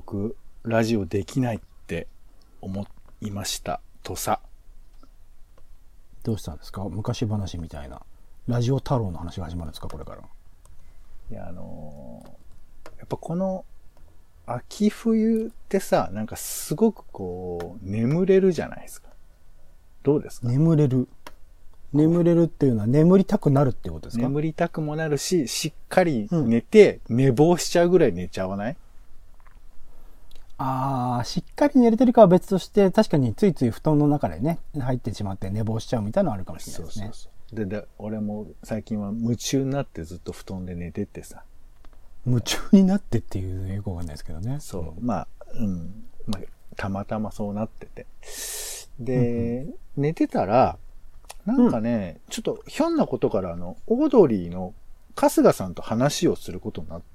僕、ラジオできないって思いましたとさ。 どうしたんですか？昔話みたいな。ラジオ太郎の話が始まるんですか、これから。 いや、やっぱこの秋冬ってさ、なんかすごくこう、眠れるじゃないですか。どうですか？ 眠れる。眠れるっていうのは眠りたくなるっていうことですか？ 眠りたくもなるし、しっかり寝て、寝坊しちゃうぐらい寝ちゃわない？ しっかり寝れてるかは別として、確かについつい布団の中でね、入ってしまって寝坊しちゃうみたいなのあるかもしれないですね。 そうで、俺も最近は夢中になってずっと布団で寝てってさ。 夢中になってっていうのよくわかんないですけどね。 そう。まあ、たまたまそうなってて。で、寝てたら、なんかね、ちょっとひょんなことからオードリーの春日さんと話をすることになって、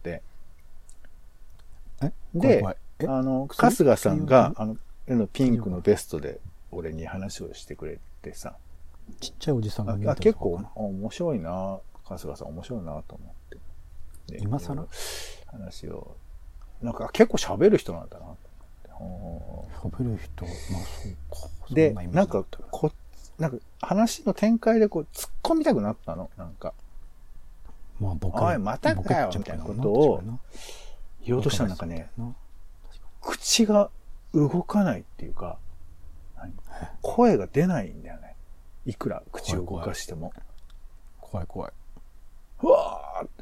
で、春日さんが、ピンクのベストで俺に話をしてくれてさ。 ちっちゃいおじさんが見えた結構面白いな、春日さん面白いなと思って。 今更話を、なんか結構喋る人なんだな。 喋る人、まあそうか。 で、なんか話の展開でこう突っ込みたくなったの、なんか。 まあおい、またかよみたいなことを言おうとしたらなんかね、口が動かないっていうか、声が出ないんだよね。いくら口を動かしても。 怖い。 うわーって、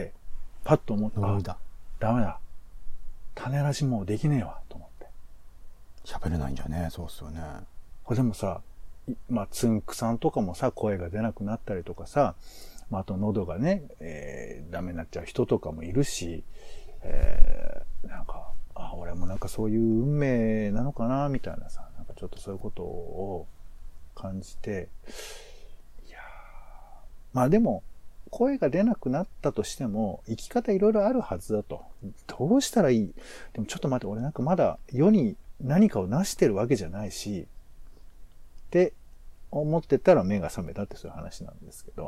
パッと思った。ダメだ。種ラジもうできねえわ、と思って。 喋れないんじゃね？そうっすよね。 これでもさ、つんくさんとかもさ、声が出なくなったりとかさ、あと喉がね、ダメになっちゃう人とかもいるし、なんか、俺もなんかそういう運命なのかな、みたいなさ、なんかちょっとそういうことを感じて、いやー、でも、声が出なくなったとしても、生き方いろいろあるはずだと。どうしたらいい？でもちょっと待って、俺なんかまだ世に何かを成してるわけじゃないし、って思ってたら目が覚めたってそういう話なんですけど。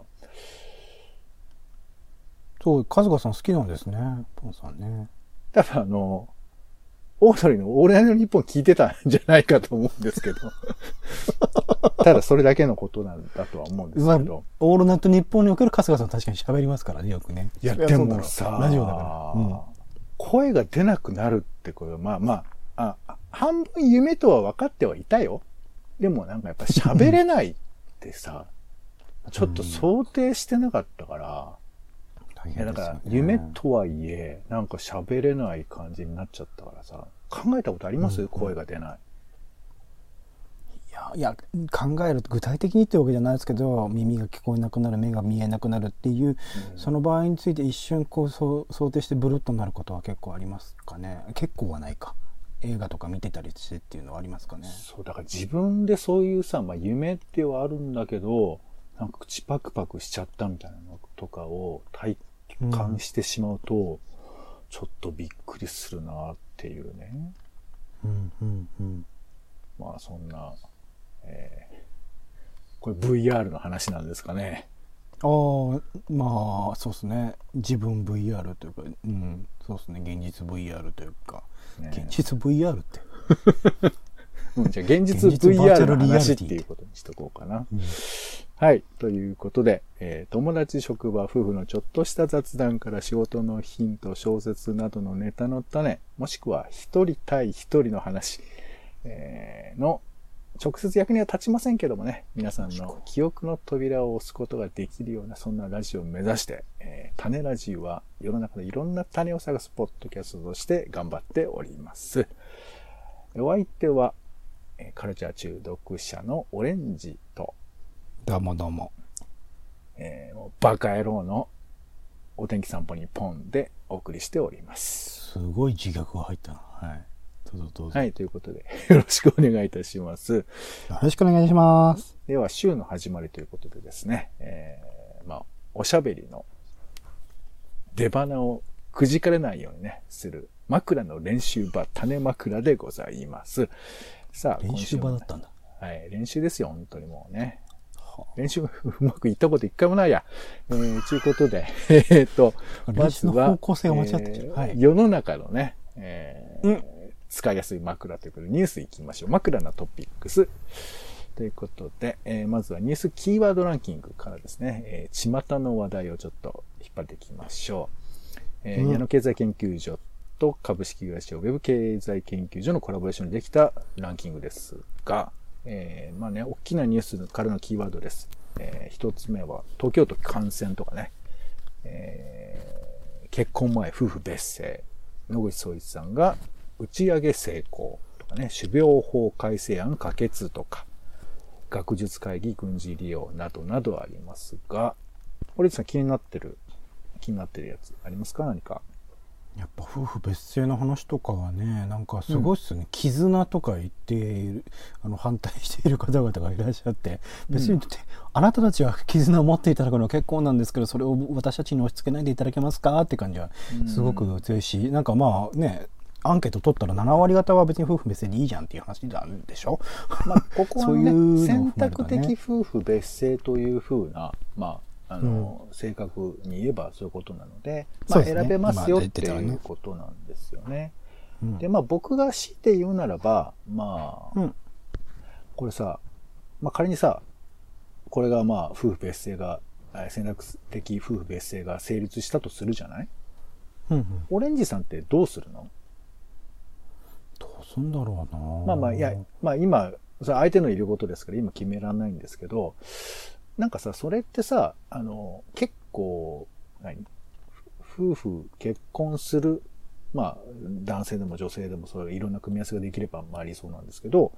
そう、春日さん好きなんですね、ポンさんね。 多分オードリーのオールナイトニッポン聞いてたんじゃないかと思うんですけど。ただそれだけのことなんだとは思うんですけど。 オールナイトニッポンにおける春日さん確かに喋りますからね、よくね。 いや、でもさ、 ラジオだから。 声が出なくなるってことは、半分夢とは分かってはいたよ。でもなんかやっぱ喋れないってさ、ちょっと想定してなかったから、いやだから夢とはいえ、なんか喋れない感じになっちゃったからさ、考えたことあります？声が出ない。 いや、考えると具体的にってわけじゃないですけど、耳が聞こえなくなる、目が見えなくなるっていう、その場合について一瞬想定してブルッとなることは結構ありますかね。結構はないか。映画とか見てたりしてっていうのはありますかね。 そう、だから自分でそういうさ、夢ではあるんだけど、なんか口パクパクしちゃったみたいなのとかを体感してしまうと、ちょっとびっくりするなっていうね。そんな、これ VR の話なんですかね。 そうですね。自分 VR というか、そうですね。現実 VR というか、現実 VR って。 じゃあ現実 VR の話っていうことにしとこうかな。はい。ということで、友達、職場、夫婦のちょっとした雑談から仕事のヒント、小説などのネタの種、もしくは一人対一人の話、の直接役には立ちませんけどもね、皆さんの記憶の扉を押すことができるような、そんなラジオを目指して、種ラジオは世の中でいろんな種を探すポッドキャストとして頑張っております。お相手は、カルチャー中毒者のオレンジと、 どうも。 もうバカ野郎のお天気散歩にポンでお送りしております。 すごい自虐が入ったな。はい。どうぞ。 はい、ということで、よろしくお願いいたします。 よろしくお願いします。 では、週の始まりということでですね、おしゃべりの出花をくじかれないようにね、する枕の練習場、種枕でございます。さあ、 練習場だったんだ。 はい、練習ですよ、本当にもうね。練習うまくいったこと一回もないや。ということで、まずは、 方向性が間違ってる。 世の中のね、 使いやすい枕ということでニュースいきましょう。枕なトピックス。ということで、まずはニュースキーワードランキングからですね、巷の話題をちょっと引っ張っていきましょう。矢野経済研究所と株式会社ウェブ経済研究所のコラボレーションでできたランキングですが、まあね、大きなニュースからのキーワードです。一つ目は東京都感染とかね、結婚前夫婦別姓、野口聡一さんが打ち上げ成功とかね、種苗法改正案可決とか、学術会議軍事利用などなどありますが、堀内さん気になってるやつありますか？何か。 やっぱ夫婦別姓の話とかはね、なんかすごいっすね、絆とか言っている反対している方々がいらっしゃって、別にあなたたちは絆を持っていただくのは結構なんですけど、それを私たちに押し付けないでいただけますかって感じはすごく強いし、なんかまあね、アンケート取ったら7割方は別に夫婦別姓でいいじゃんっていう話なんでしょ。 まあ、ここはね、選択的夫婦別姓というふうな、まあ、正確に言えばそういうことなので、まあ、選べますよっていうことなんですよね。で、まあ、僕が強いて言うならば、まあ、これさ、まあ、仮にさ、これがまあ、夫婦別姓が、選択的夫婦別姓が成立したとするじゃない？オレンジさんってどうするの？ どうすんだろうな。 まあまあ、いや、まあ今、それ相手のいることですから今決められないんですけど、なんかさ、それってさ、結構、夫婦結婚する、まあ、男性でも女性でもそういういろんな組み合わせができればありそうなんですけど、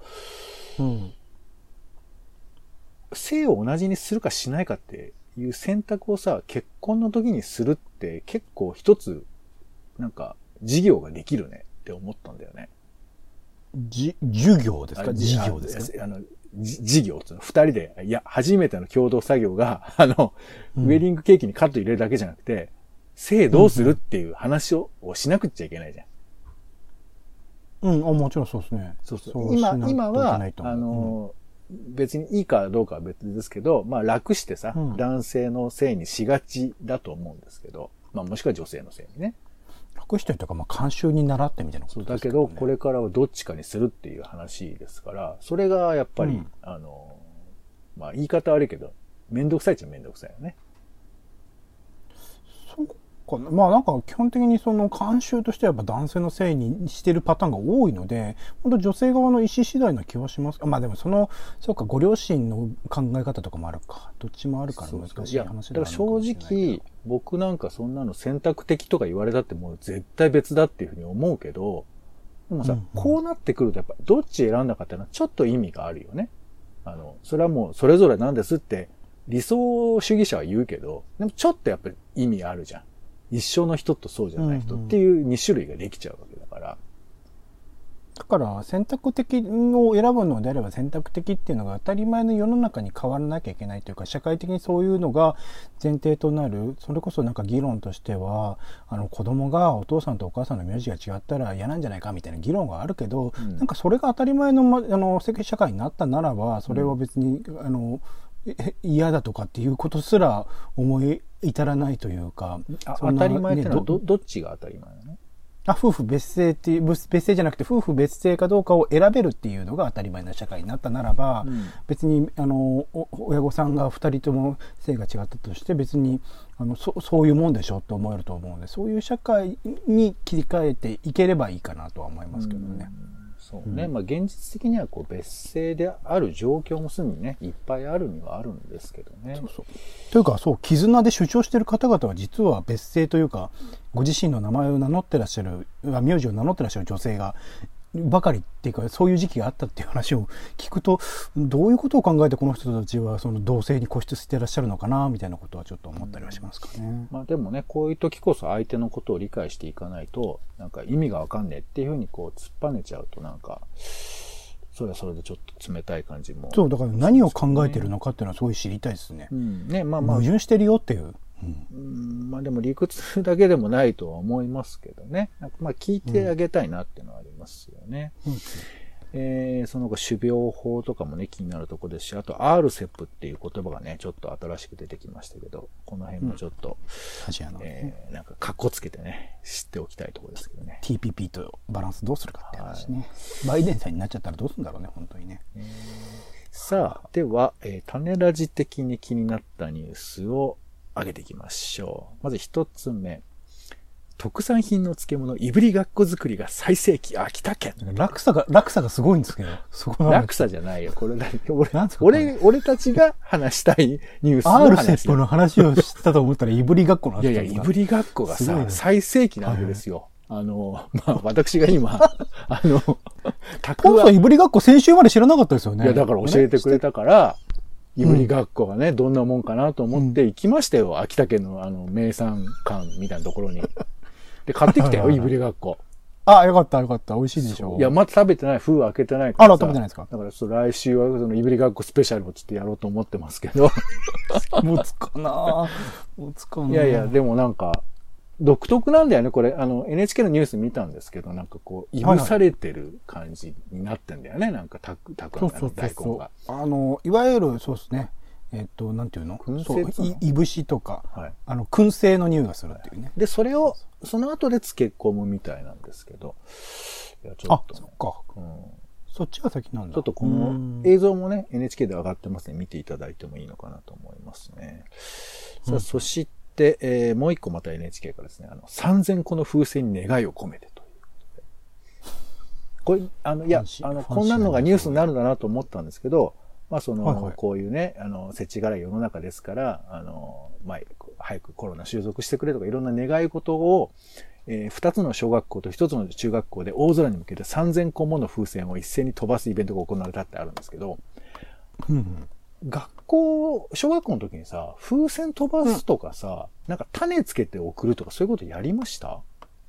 性を同じにするかしないかっていう選択をさ、結婚の時にするって結構一つ、なんか、事業ができるねって思ったんだよね。 授業ですか？事業ですか？ 事業っていうの二人で、いや、初めての共同作業が、ウェディングケーキにカット入れるだけじゃなくて、性どうするっていう話をしなくちゃいけないじゃん。 もちろんそうですね。 そう今は、別にいいかどうかは別ですけど、まあ楽してさ、男性の性にしがちだと思うんですけど、まあもしくは女性の性にね。 楽してとか、まあ慣習に習ってみたいなことですだけど、これからはどっちかにするっていう話ですから、それがやっぱり、まあ言い方悪いけど、めんどくさいっちゃめんどくさいよね。 そうかな。まあなんか基本的にその慣習としてはやっぱ男性のせいにしてるパターンが多いので、本当女性側の意思次第な気はします。まあでもそうか、ご両親の考え方とかもあるか。どっちもあるから難しい話だな。 だから正直、僕なんかそんなの選択的とか言われたってもう絶対別だっていうふうに思うけど、でもさ、こうなってくるとやっぱどっち選んだかっていうのはちょっと意味があるよね。それはもうそれぞれなんですって理想主義者は言うけど、でもちょっとやっぱり意味あるじゃん。一緒の人とそうじゃない人っていう2種類ができちゃうわけだから。 だから選択的を選ぶのであれば選択的っていうのが当たり前の世の中に変わらなきゃいけないというか、社会的にそういうのが前提となる。それこそなんか議論としては、子供がお父さんとお母さんの名字が違ったら嫌なんじゃないかみたいな議論があるけど、なんかそれが当たり前の社会になったならば、それは別に嫌だとかっていうことすら思い至らないというか。 当たり前ってのはどっちが当たり前なの？ 夫婦別姓っていう、別姓じゃなくて夫婦別姓かどうかを選べるっていうのが当たり前な社会になったならば、別に親御さんが2人とも性が違ったとして別にそういうもんでしょって思えると思うので、そういう社会に切り替えていければいいかなとは思いますけどね。 そうね。まあ現実的にはこう別姓である状況もすでにね、いっぱいあるにはあるんですけどね。 というか、絆で主張している方々は実は別姓というか、ご自身の名前を名乗ってらっしゃる、名字を名乗ってらっしゃる女性がばかりっていうか、そういう時期があったっていう話を聞くと、どういうことを考えてこの人たちはその同性に固執してらっしゃるのかなみたいなことはちょっと思ったりはしますかね。 まあでもね、こういう時こそ相手のことを理解していかないと、なんか意味がわかんねえっていうふうにこう突っぱねちゃうと、なんかそれはそれでちょっと冷たい感じも。 そう、だから何を考えてるのかっていうのはすごい知りたいですね。 ね、まあまあ矛盾してるよっていう。 まあでも理屈だけでもないとは思いますけどね。まあ聞いてあげたいなっていうのはありますよね。 その他種苗法とかもね、気になるところですし、あと RCEP っていう言葉がね、ちょっと新しく出てきましたけど、この辺もちょっと、 アジアの、 なんかカッコつけてね、知っておきたいところですけどね。 TPP とバランスどうするかって話ね。バイデンさんになっちゃったらどうするんだろうね、本当にね。 さあ、では、種ラジ的に気になったニュースを上げていきましょう。まず一つ目。特産品の漬物、いぶりがっこ作りが最盛期、秋田県。 落差がすごいんですけど、そこ落差じゃないよ。これだけ、俺たちが話したいニュースの話。 RCEP の話をしたと思ったら、いぶりがっこの話。 いやいや、いぶりがっこがさ、最盛期なわけですよ。私が今、 ポンさん、いぶりがっこ先週まで知らなかったですよね。 いや、だから教えてくれたから、いぶりがっこがね、どんなもんかなと思って行きましたよ。秋田県の名産館みたいなところに。で、買ってきたよ、いぶりがっこ。 あ、よかった。美味しいでしょう。 いや、まだ食べてない。封開けてないから。 あら、食べてないですか？ だから、来週はそのいぶりがっこスペシャルをちょっとやろうと思ってますけど。 持つかな。 いやいや、でもなんか、独特なんだよね、これ。NHK のニュース見たんですけど、なんかこう、いぶされてる感じになってんだよね、なんか、たくあんの大根が。 いわゆる、そうですね。なんていうの？ 燻製いぶしとか、 はい、 燻製の匂いがするっていうね。 で、それを、その後で漬け込むみたいなんですけど。いや、ちょっと、 そっか。そっちが先なんだ。 ちょっとこの映像もね、NHK で上がってますね。見ていただいてもいいのかなと思いますね。さあ、そして、もう一個また NHK からですね、3000個の風船に願いを込めてということで。これ、いや、こんなのがニュースになるんだなと思ったんですけど、まあこういうね、世知辛い世の中ですから、早くコロナ収束してくれとかいろんな願い事を、2つの小学校と1つの中学校で大空に向けて3000個もの風船を一斉に飛ばすイベントが行われたってあるんですけど、小学校の時にさ、風船飛ばすとかさ、なんか種つけて送るとかそういうことやりました？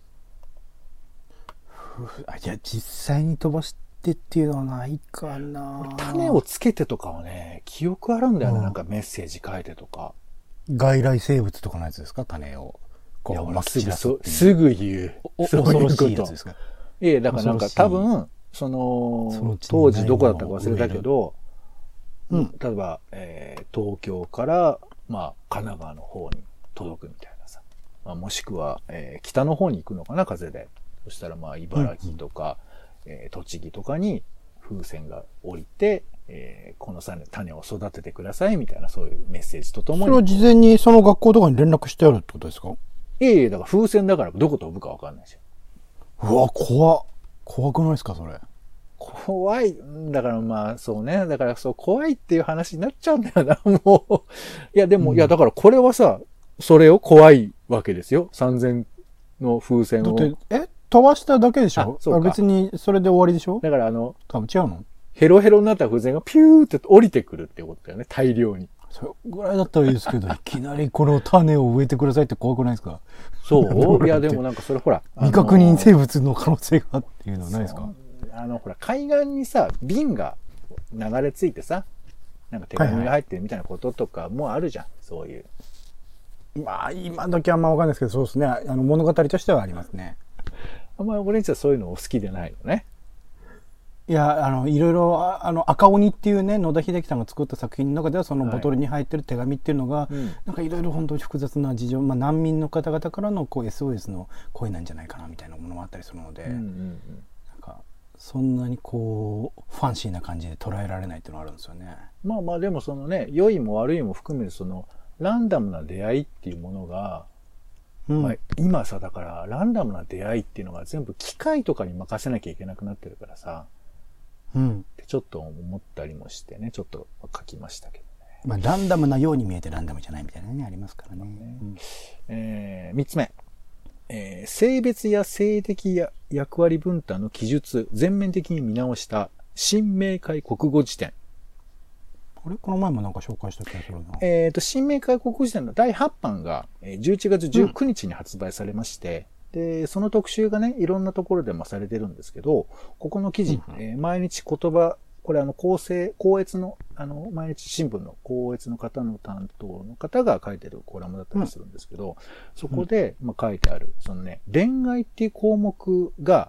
いや、実際に飛ばしてっていうのはないかな。 種をつけてとかはね、記憶あるんだよね。なんかメッセージ書いてとか。 外来生物とかのやつですか？種を。 いや、すぐ言う。 恐ろしいやつですか？ いや、だからなんか多分、当時どこだったか忘れたけど、例えば、東京から、神奈川の方に届くみたいなさ。もしくは、北の方に行くのかな、風で。そしたら茨城とか、栃木とかに風船が降りて、この種を育ててくださいみたいなそういうメッセージとともに。 それは事前にその学校とかに連絡してあるってことですか？ だから風船だからどこ飛ぶかわかんないじゃん。うわ、怖くないですか、それ。 怖い。だからそうね。だから怖いっていう話になっちゃうんだよな、もう。いや、でも、だからこれはさ、それを怖いわけですよ。3000の風船を。 だって、飛ばしただけでしょ？そうか。別にそれで終わりでしょ？ だから多分違うの？ ヘロヘロになった風船がピューって降りてくるってことだよね、大量に。 それぐらいだったらいいですけど、いきなりこの種を植えてくださいって怖くないですか？ そういや、でもなんかそれほら。 未確認生物の可能性がっていうのはないですか？ ほら、海岸にさ、瓶が流れ着いてさ、なんか手紙が入ってるみたいなこととかもあるじゃん、そういう。 今時はあんまわかんないですけど、そうですね。物語としてはありますね。 あんまり俺んちはそういうの好きでないのね。 いや、いろいろ、赤鬼っていうね、野田秀樹さんが作った作品の中では、そのボトルに入ってる手紙っていうのが、なんかいろいろ本当に複雑な事情、難民の方々からのSOS の声なんじゃないかなみたいなものもあったりするので、なんか、そんなにファンシーな感じで捉えられないっていうのがあるんですよね。 でも良いも悪いも含めるランダムな出会いっていうものが、今さ、だからランダムな出会いっていうのが全部機械とかに任せなきゃいけなくなってるからさ、ってちょっと思ったりもしてね、ちょっと書きましたけどね。 ランダムなように見えてランダムじゃないみたいなね、ありますからね。 3つ目。性別や性的や役割分担の記述、全面的に見直した新明解国語辞典。 この前もなんか紹介した気がするな。新明解国語辞典の第8版が11月19日に発売されまして、で、その特集がね、いろんなところでされてるんですけど、ここの記事、毎日言葉、これ校閲の、毎日新聞の校閲の方の担当の方が書いてるコラムだったりするんですけど、そこで、書いてある、恋愛っていう項目が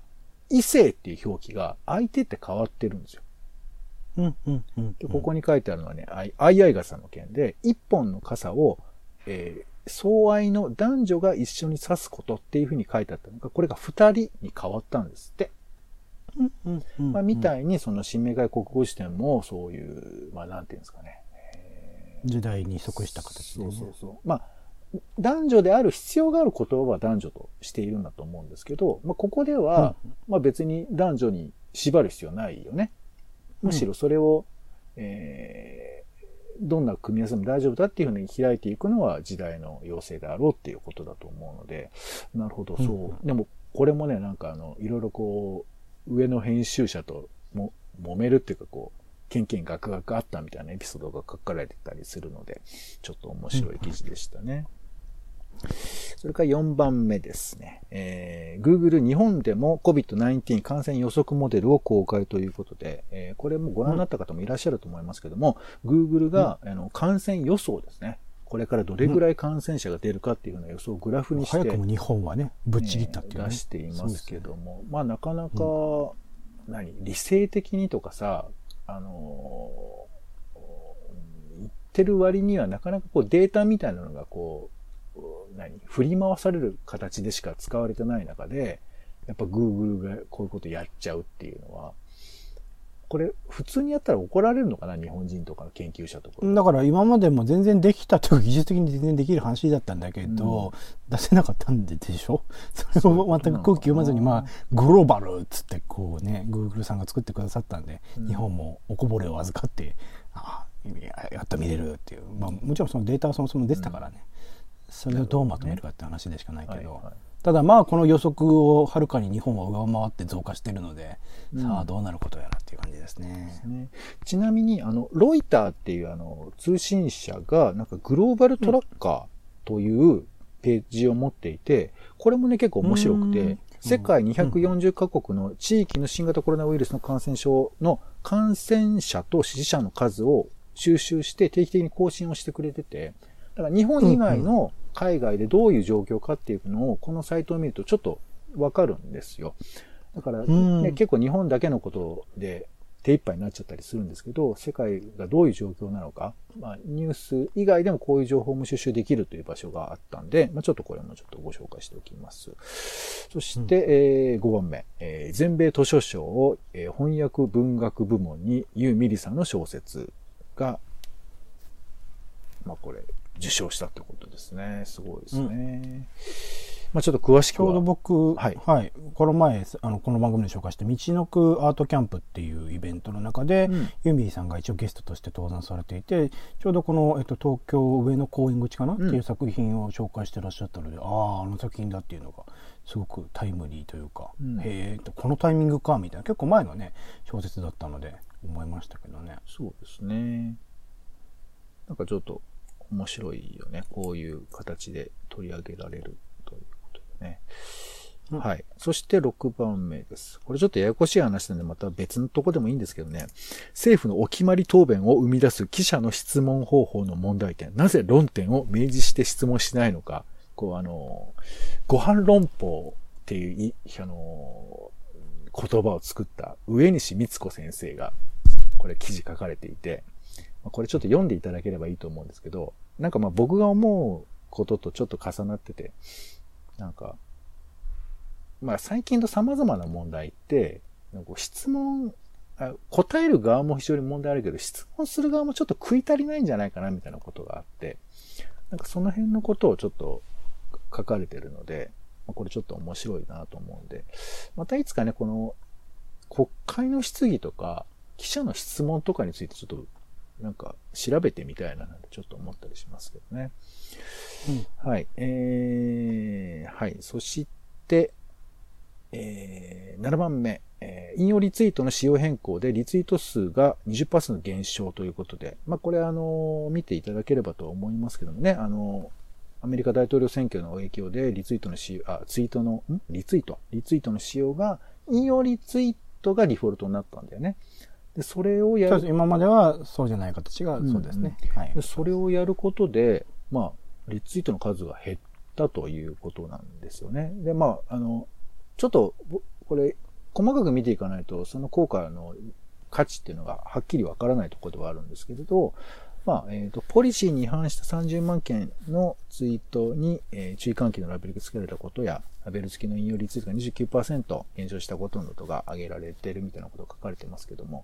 異性っていう表記が相手って変わってるんですよ。でここに書いてあるのはね、相合傘の件で、一本の傘を、相愛の男女が一緒に指すことっていうふうに書いてあったのが、これが二人に変わったんですって。みたいに、その新明解国語辞典も、そういう、なんていうんですかね。 時代に即した形で、ね。 そう。男女である必要がある言葉は男女としているんだと思うんですけど、ここでは、別に男女に縛る必要ないよね。むしろそれを、どんな組み合わせも大丈夫だっていうふうに開いていくのは時代の要請であろうっていうことだと思うので、なるほど、そう。でも、これもね、なんかいろいろこう、上の編集者と揉めるっていうかこう、ケンケンガクガクあったみたいなエピソードが書かれてたりするので、ちょっと面白い記事でしたね。それから4番目ですね。Google 日本でも COVID-19 感染予測モデルを公開ということで、これもご覧になった方もいらっしゃると思いますけども、Google が、感染予想ですね。これからどれぐらい感染者が出るかっていうような予想をグラフにして、 早くも日本はね、ぶっちぎったっていう、ね出していますけども、なかなか、理性的にとかさ、言ってる割にはなかなかこうデータみたいなのがこう、振り回される形でしか使われてない中で、やっぱ Google がこういうことやっちゃうっていうのは、これ普通にやったら怒られるのかな、日本人とか研究者とか。 だから今までも全然できたというか技術的に全然できる話だったんだけど、出せなかったんでしょ。それを全く空気読まずにグローバルっつってこうね、Google さんが作ってくださったんで、日本もおこぼれを預かって、やっと見れるっていう。もちろんそのデータはそもそも出てたからね。それをどうまとめるかって話でしかないけど、ただこの予測をはるかに日本は上回って増加しているので、さあどうなることやらっていう感じですね。 ちなみにロイターっていう通信社がなんかグローバルトラッカーというページを持っていて、これもね結構面白くて、世界240カ国の地域の新型コロナウイルスの感染症の感染者と死者の数を収集して定期的に更新をしてくれてて、だから日本以外の海外でどういう状況かっていうのをこのサイトを見るとちょっとわかるんですよ。だから、ね、結構日本だけのことで手一杯になっちゃったりするんですけど、世界がどういう状況なのか、ニュース以外でもこういう情報も収集できるという場所があったんで、ちょっとこれもちょっとご紹介しておきます。そして、5番目、全米図書賞を、翻訳文学部門にユー・ミリさんの小説が、これ、受賞したってことですね。すごいですね。ちょっと詳しくは。 ちょうど僕、この前、この番組で紹介した道のくアートキャンプっていうイベントの中で、ユーミリさんが一応ゲストとして登壇されていて、ちょうどこの、東京上野公園口かな、っていう作品を紹介してらっしゃったので、あの作品だっていうのが、すごくタイムリーというか、このタイミングか、みたいな、結構前のね、小説だったので、思いましたけどね。 そうですね。なんかちょっと、面白いよね。こういう形で取り上げられるということでね。はい。そして6番目です。これちょっとややこしい話なんでまた別のとこでもいいんですけどね。政府のお決まり答弁を生み出す記者の質問方法の問題点。なぜ論点を明示して質問しないのか。ご飯論法っていう言葉を作った上西光子先生がこれ記事書かれていて、これちょっと読んでいただければいいと思うんですけど、なんか僕が思うこととちょっと重なってて、なんか、最近の様々な問題って、答える側も非常に問題あるけど、質問する側もちょっと食い足りないんじゃないかなみたいなことがあって、なんかその辺のことをちょっと書かれてるので、これちょっと面白いなと思うんで、またいつかね、この国会の質疑とか、記者の質問とかについてちょっとなんか調べてみたいななんてちょっと思ったりしますけどね。はい。はい。そして、7番目、引用リツイートの仕様変更でリツイート数が 20% 減少ということで、これ見ていただければと思いますけどもね、アメリカ大統領選挙の影響でリツイートの仕様、リツイートの仕様が、引用リツイートがデフォルトになったんだよね。で、それをやる。 今まではそうじゃない形が、そうですね。はい。 で、それをやることで、リツイートの数が減ったということなんですよね。で、ちょっと、これ、 細かく見ていかないと、その効果の価値っていうのがはっきりわからないところではあるんですけれど、まあ、ポリシーに違反した30万件のツイートに、注意喚起のラベルが付けられたことや、ラベル付きの引用リツイートが 29% 減少したことなどが挙げられているみたいなことが書かれてますけども、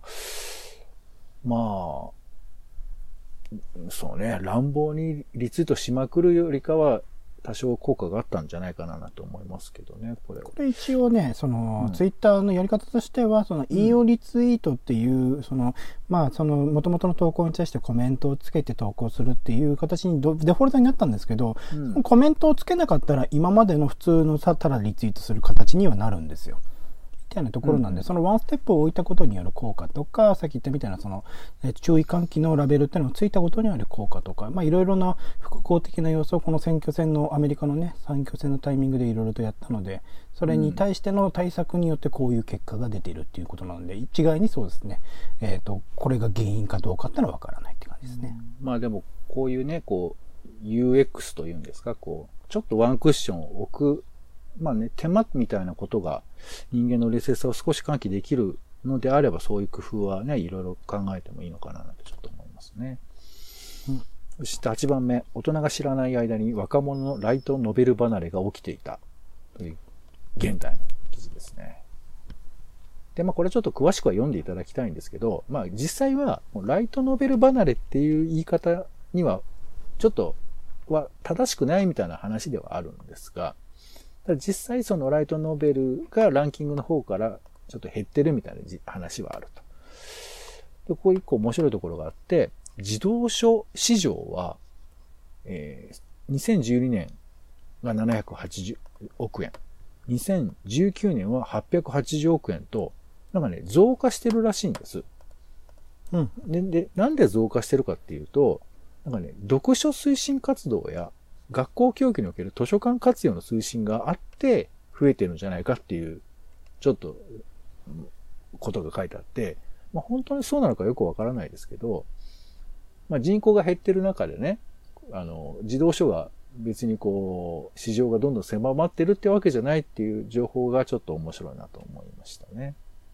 まあ、そうね、乱暴にリツイートしまくるよりかは、多少効果があったんじゃないかなと思いますけどね、これは。 これ一応ね、ツイッターのやり方としては、引用リツイートっていう、元々の投稿に対してコメントをつけて投稿するっていう形にデフォルトになったんですけど、コメントをつけなかったら今までの普通のただリツイートする形にはなるんですよ。みたいなところなんで、そのワンステップを置いたことによる効果とか、さっき言ったみたいな注意喚起のラベルっていうのをついたことによる効果とか、いろいろな複合的な要素をこの選挙戦のアメリカのね、選挙戦のタイミングでいろいろとやったので、それに対しての対策によってこういう結果が出ているっていうことなので、一概にそうですね、これが原因かどうかっていうのはわからないって感じですね。 まあでも、こういうね、UX というんですか、ちょっとワンクッションを置く、まあね、手間みたいなことが人間の冷静さを少し喚起できるのであれば、そういう工夫はね、いろいろ考えてもいいのかなとちょっと思いますね。そして8番目、大人が知らない間に若者のライトノベル離れが起きていたという現代の記事ですね。で、これちょっと詳しくは読んでいただきたいんですけど、実際はライトノベル離れっていう言い方にはちょっとは正しくないみたいな話ではあるんですが、実際そのライトノベルがランキングの方からちょっと減ってるみたいな話はあると。で、こう一個面白いところがあって、児童書市場は、2012年が780億円、2019年は880億円と、増加してるらしいんです。で、なんで増加してるかっていうと、読書推進活動や学校教育における図書館活用の推進があって増えてるんじゃないかっていう、ちょっと、ことが書いてあって、本当にそうなのかよくわからないですけど、人口が減ってる中でね、児童書が別に市場がどんどん狭まってるってわけじゃないっていう情報がちょっと面白いなと思いましたね。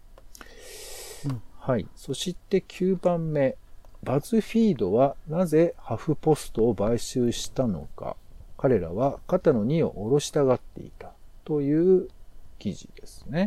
はい。そして9番目。バズフィードはなぜハフポストを買収したのか。彼らは肩の荷を下ろしたがっていたという記事ですね。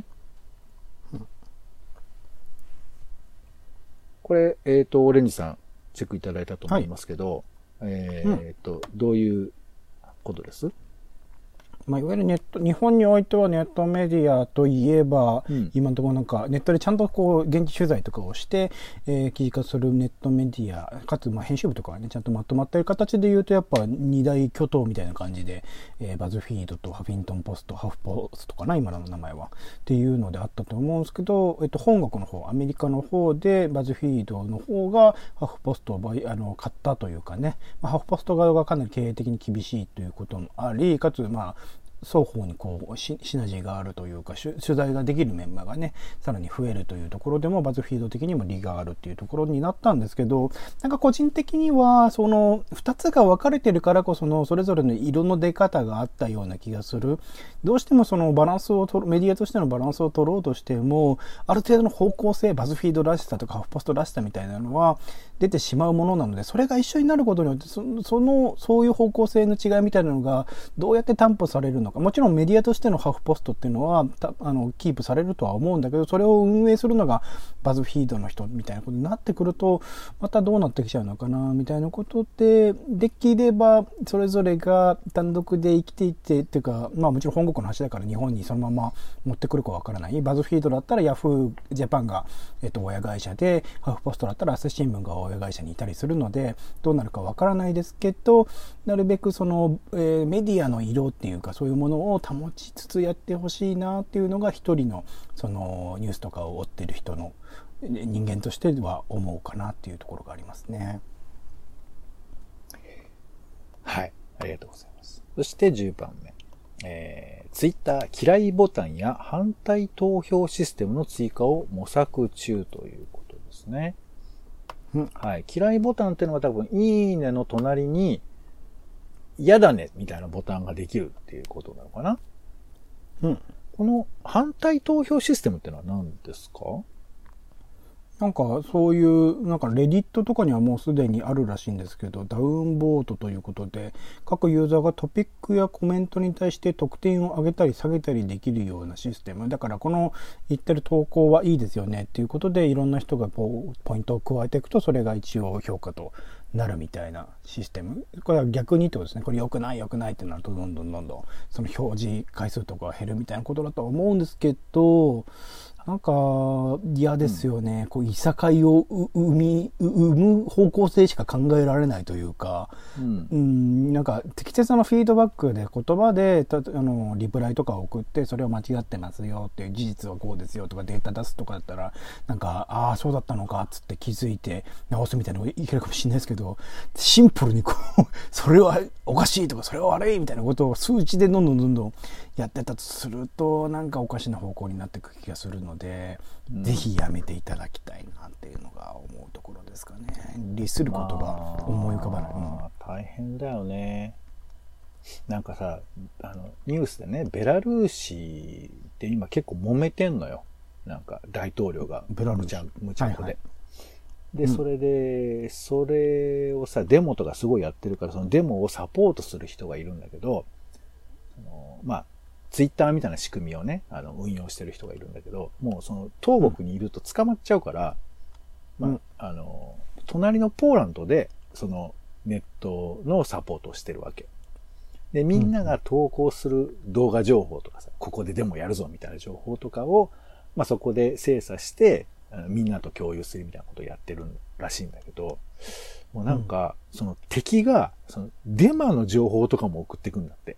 これ、オレンジさんチェックいただいたと思いますけど、どういうことです？ いわゆる日本においてはネットメディアといえば、今のところネットでちゃんと現地取材とかをして、記事化するネットメディア、かつ編集部とかはね、ちゃんとまとまっている形で言うと、やっぱ二大巨頭みたいな感じで、バズフィードとハフィントンポスト、ハフポストかな、今の名前は。っていうのであったと思うんですけど、本国の方、アメリカの方でバズフィードの方がハフポストを買ったというかね、ハフポスト側がかなり経営的に厳しいということもあり、かつ双方にシナジーがあるというか、取材ができるメンバーがね、さらに増えるというところでも、バズフィード的にも利があるっていうところになったんですけど、個人的には、二つが分かれてるからこそそれぞれの色の出方があったような気がする。どうしてもバランスをメディアとしてのバランスを取ろうとしても、ある程度の方向性、バズフィードらしさとかハフポストらしさみたいなのは出てしまうものなので、それが一緒になることによって、そういう方向性の違いみたいなのが、どうやって担保されるのか。もちろんメディアとしてのハフポストっていうのはキープされるとは思うんだけど、それを運営するのがバズフィードの人みたいなことになってくると、またどうなってきちゃうのかなみたいなことで、できればそれぞれが単独で生きていってっていうか、もちろん本国の話だから日本にそのまま持ってくるかわからない。バズフィードだったらヤフージャパンが親会社で、ハフポストだったら朝日新聞が親会社にいたりするので、どうなるかわからないですけど、なるべくメディアの色っていうか、そういうものを保ちつつやってほしいなっていうのが一人のニュースとかを追ってる人の人間としては思うかなっていうところがありますね。 はい、ありがとうございます。そして10番目、ツイッター嫌いボタンや反対投票システムの追加を模索中ということですね。はい、嫌いボタンっていうのが多分いいねの隣に嫌だねみたいなボタンができるっていうことなのかな。 この反対投票システムってのは何ですか？ なんかそういうなんかレディットとかにはもうすでにあるらしいんですけど、ダウンボートということで各ユーザーがトピックやコメントに対して得点を上げたり下げたりできるようなシステムだから、この言ってる投稿はいいですよねっていうことでいろんな人がポイントを加えていくと、それが一応評価となるみたいなシステム。これは逆にってことですね。これ良くない良くないってなるとどんどんその表示回数とかが減るみたいなことだとは思うんですけど、なんか嫌ですよね、こういさかいを生む方向性しか考えられないというか、なんか適切なフィードバックで言葉でリプライとかを送って、それを間違ってますよっていう、事実はこうですよとかデータ出すとかだったら、なんかああそうだったのかっつって気づいて直すみたいなのがいけるかもしれないですけど、シンプルにこうそれはおかしいとかそれは悪いみたいなことを数値でどんどんやってたとすると、なんかおかしな方向になっていく気がするので、ぜひやめていただきたいなっていうのが思うところですかね。律することが思い浮かばない。 大変だよね。なんかさ、ニュースでね、ベラルーシって今結構揉めてんのよ。なんか大統領がむちゃんこで。で、それをさ、デモとかすごいやってるから、そのデモをサポートする人がいるんだけど、ツイッターみたいな仕組みをね、運用してる人がいるんだけど、もうその、東国にいると捕まっちゃうから、隣のポーランドで、その、ネットのサポートをしてるわけ。で、みんなが投稿する動画情報とかさ、ここでデモやるぞみたいな情報とかを、そこで精査して、みんなと共有するみたいなことをやってるらしいんだけど、もうなんか、その敵が、そのデマの情報とかも送ってくんだって。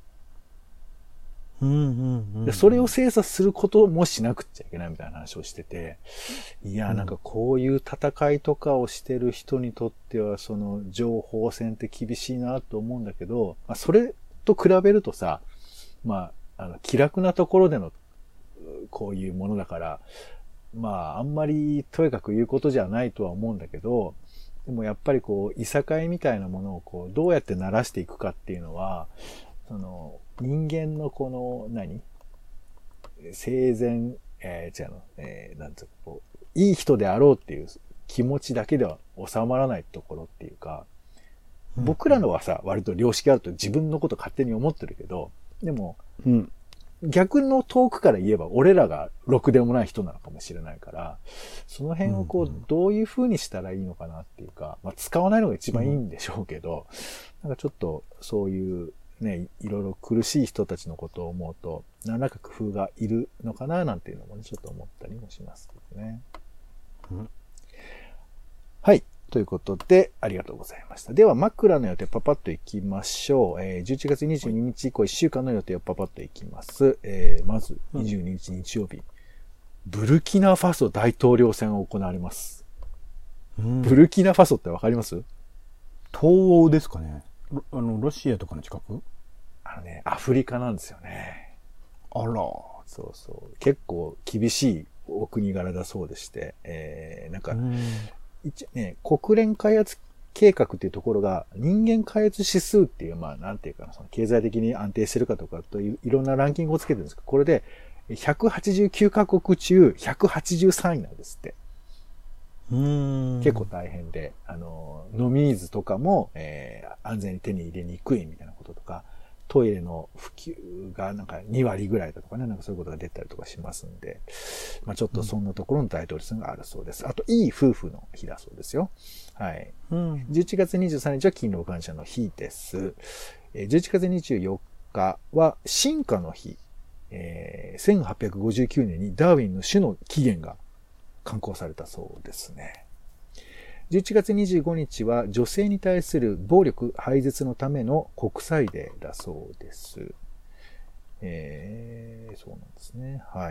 でそれを精査することもしなくちゃいけないみたいな話をしてて、いや、なんかこういう戦いとかをしてる人にとっては、その情報戦って厳しいなと思うんだけど、それと比べるとさ、気楽なところでのこういうものだから、あんまりとにかく言うことじゃないとは思うんだけど、でもやっぱりこう、いさかいみたいなものをこう、どうやって慣らしていくかっていうのは、その、人間のこの、生前、なんつうかこう、いい人であろうっていう気持ちだけでは収まらないところっていうか、僕らのはさ、割と良識あると自分のこと勝手に思ってるけど、でも、逆の遠くから言えば俺らがろくでもない人なのかもしれないから、その辺をこう、どういう風にしたらいいのかなっていうか、使わないのが一番いいんでしょうけど、なんかちょっとそういうね、いろいろ苦しい人たちのことを思うと、何らか工夫がいるのかななんていうのもね、ちょっと思ったりもしますけどね。はい。ということで、ありがとうございました。では、枕の予定パパッといきましょう。11月22日以降1週間の予定をパパッといきます。まず、22日日曜日。ブルキナファソ大統領選が行われます。ブルキナファソってわかります？ 東欧ですかね。ロシアとかの近く？ アフリカなんですよね。 あら。 そうそう。結構厳しいお国柄だそうでして、国連開発計画っていうところが人間開発指数っていう、なんていうかな、その経済的に安定してるかとかといういろんなランキングをつけてるんですけど、これで189カ国中183位なんですって。結構大変で、飲み水とかも、安全に手に入れにくいみたいなこととか、トイレの普及がなんか2割ぐらいだとかね、なんかそういうことが出たりとかしますんで、ちょっとそんなところの大統領選があるそうです。あと、いい夫婦の日だそうですよ。はい。11月23日は勤労感謝の日です。11月24日は進化の日。1859年にダーウィンの種の起源が刊行されたそうですね。11月25日は女性に対する暴力廃絶のための国際デーだそうです。そうなんですね。はい。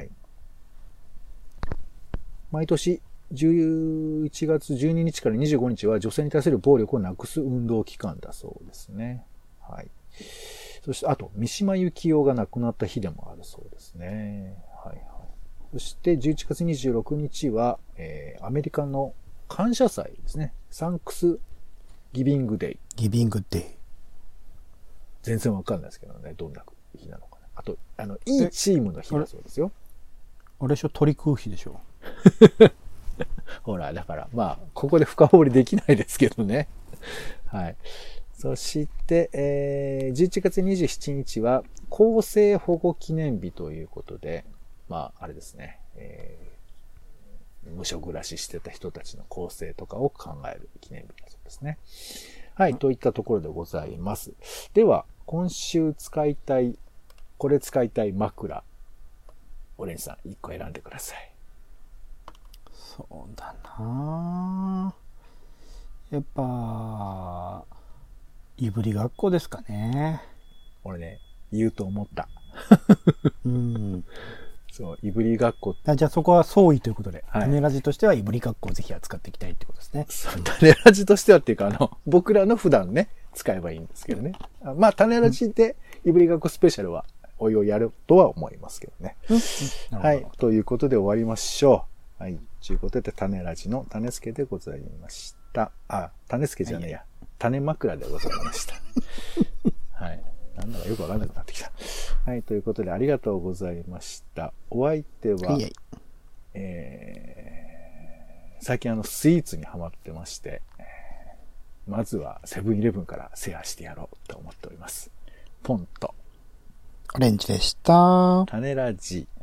毎年11月12日から25日は女性に対する暴力をなくす運動期間だそうですね。はい。そして、あと、三島由紀夫が亡くなった日でもあるそうですね。はいはい。そして、11月26日は、アメリカの感謝祭ですね。サンクスギビングデイ。 ギビングデイ。 全然わかんないですけどね。どんな日なのかあと、いいチームの日だそうですよ。 あれでしょ、鳥食う日でしょ。 ほら、だから、まあ、ここで深掘りできないですけどね。はい。そして、11月27日は、厚生保護記念日ということで、まあ、あれですね、無所暮らししてた人たちの更生とかを考える記念日だそうですね。はい、といったところでございます。では、今週これ使いたい枕、オレンジさん、1個選んでください。 そうだなぁ。やっぱ、いぶりがっこですかね。 俺ね、言うと思った。 うん。 そう、いぶりがっこ。 じゃあそこは相違ということで、 はい、 種ラジとしてはいぶりがっこをぜひ扱っていきたいってことですね。 そう、種ラジとしてはっていうか、僕らの普段ね、使えばいいんですけどね。まあ、種ラジでいぶりがっこスペシャルは、おいおいやるとは思いますけどね。はい。ということで終わりましょう。はい。ということで、種ラジの種助でございました。種助じゃねえや。種枕でございました。はい。なんだかよくわかんなくなってきた。はい。ということで、ありがとうございました。お相手は、最近スイーツにハマってまして、まずはセブンイレブンからシェアしてやろうと思っております。ポンと。 オレンジでした。 種ラジ。